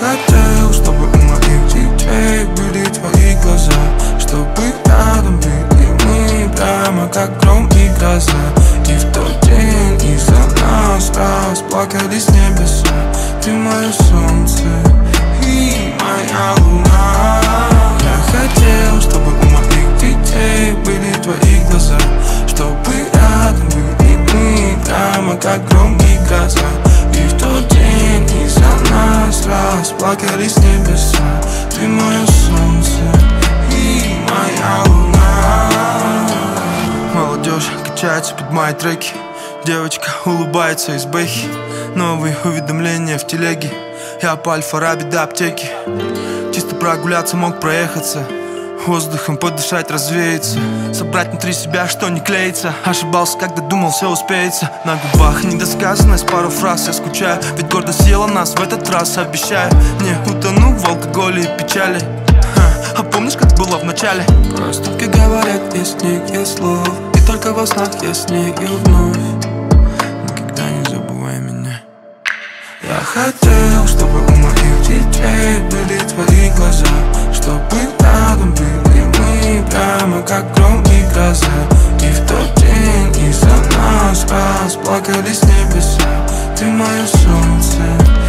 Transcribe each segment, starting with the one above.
хотел, чтобы у моих детей были твои глаза, чтобы рядом были мы, прямо как гром и гроза. И в тот день из-за нас расплакались небеса. Ты мое солнце и моя луна. Я хотел, чтобы у моих детей были твои глаза, чтобы рядом были мы, прямо как гром и гроза. И в тот день из-за нас расплакались небеса. Ты мое солнце и моя луна. Молодежь качается под мои треки, девочка улыбается из бэхи. Новые уведомления в телеге, я по Аль-Фараби до аптеки. Чисто прогуляться, мог проехаться, воздухом подышать, развеяться, собрать внутри себя, что не клеится. Ошибался, когда думал, все успеется. На губах недосказанность, пару фраз. Я скучаю, ведь гордость съела нас в этот раз. Обещаю, не утону в алкоголе и печали. А помнишь, как было в начале? Проступки говорят, есть книги слов, и только во снах я с нею вновь. Никогда не забывай меня. Я хотел, чтобы у моих детей были твои глаза, чтобы рядом были мы, прямо как гром и гроза. И в тот день из-за нас расплакались небеса. Ты мое солнце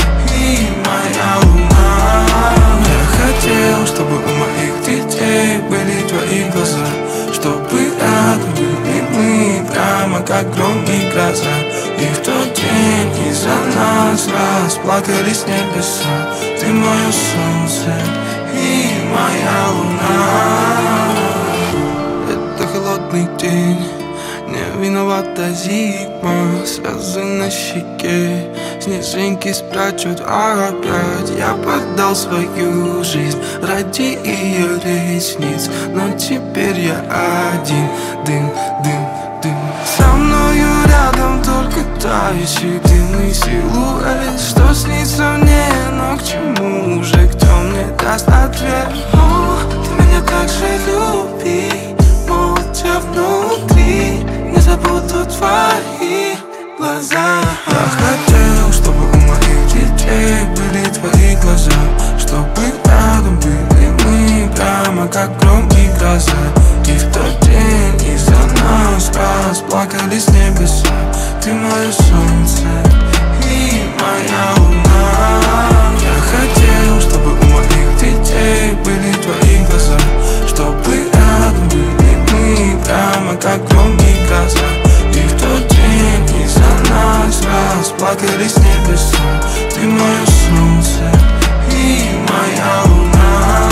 и моя луна. Я хотел, чтобы у моих детей были твои глаза, чтобы рядом были мы, прямо как гром и гроза. И в тот день из-за нас расплакались небеса. Ты мое солнце и моя луна. Это холодный день, не виновата зима. Слезы на щеке, снежинки спрячут опять. Я поддал свою жизнь ради ее ресниц, но теперь я один. Дым, дым, дым. Со мною рядом только тающий дымный силуэт, что снится мне, но к чему уже, кто мне даст ответ? О, ты меня так же люби, молча внутри, не забуду твои глаза. Я хотел, чтобы у моих детей были твои глаза, чтобы рядом были мы, прямо как гром и гроза. И в тот день из-за нас расплакались небеса. Ты мое солнце и моя луна. Я хотел, чтобы у моих детей были твои глаза, чтобы рядом были мы, прямо как гром и гроза. И в тот день из-за нас расплакались небеса. Ты мое солнце и моя луна.